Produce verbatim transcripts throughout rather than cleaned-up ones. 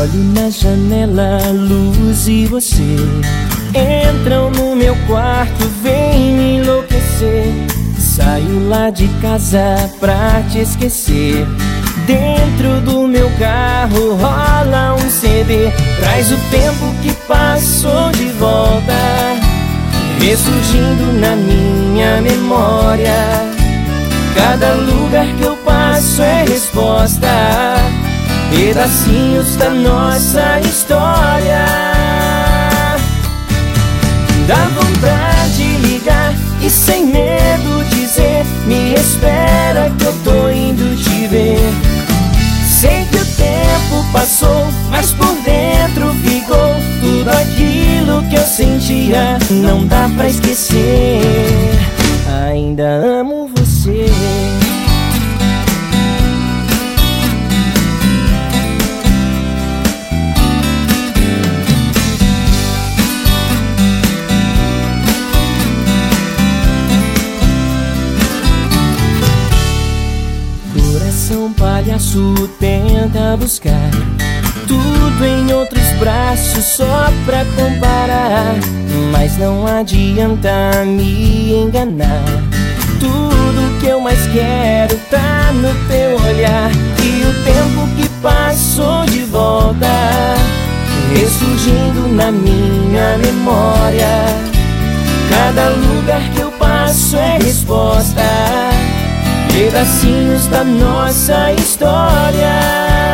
Olho na janela, luz e você entram no meu quarto, vem me enlouquecer. Saio lá de casa pra te esquecer. Dentro do meu carro rola um C D, traz o tempo que passou de volta, ressurgindo na minha memória. Cada lugar que eu passo é resposta, pedacinhos da nossa história. Dá vontade de ligar e sem medo dizer: me espera que eu tô indo te ver. Sei que o tempo passou, mas por dentro ficou tudo aquilo que eu sentia. Não dá pra esquecer, ainda amo você. Coração palhaço tenta buscar tudo em outros braços só pra comparar, mas não adianta me enganar. Tudo que eu mais quero tá no teu olhar, e o tempo que passou de volta, ressurgindo na minha memória. Cada lugar que eu passo é resposta, pedacinhos da nossa história.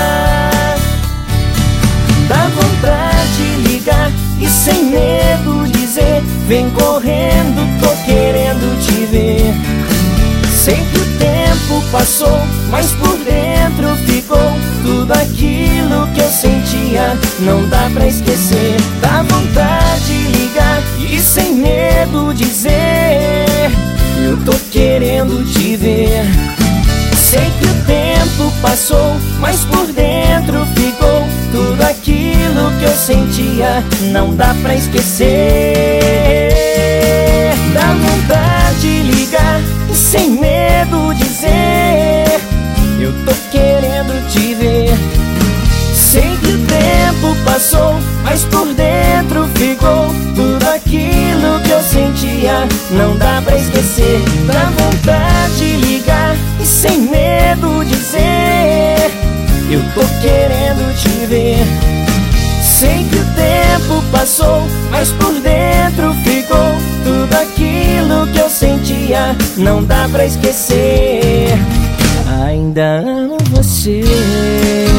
Dá vontade de ligar e sem medo dizer: vem correndo, tô querendo te ver. Sei que o tempo passou, mas por dentro ficou tudo aquilo que eu sentia. Não dá pra esquecer. Dá vontade de ligar e sem medo dizer: eu tô querendo te ver. Sei que o tempo passou, mas por dentro ficou tudo aquilo que eu sentia. Não dá pra esquecer. Dá vontade de ligar e sem medo dizer: eu tô querendo te ver. Sei que o tempo passou, mas por dentro ficou tudo aquilo que eu sentia. Não dá pra esquecer. Dá vontade de ligar e sem medo dizer: eu tô querendo te ver. Sei que o tempo passou, mas por dentro ficou tudo aquilo que eu sentia. Não dá pra esquecer, ainda amo você.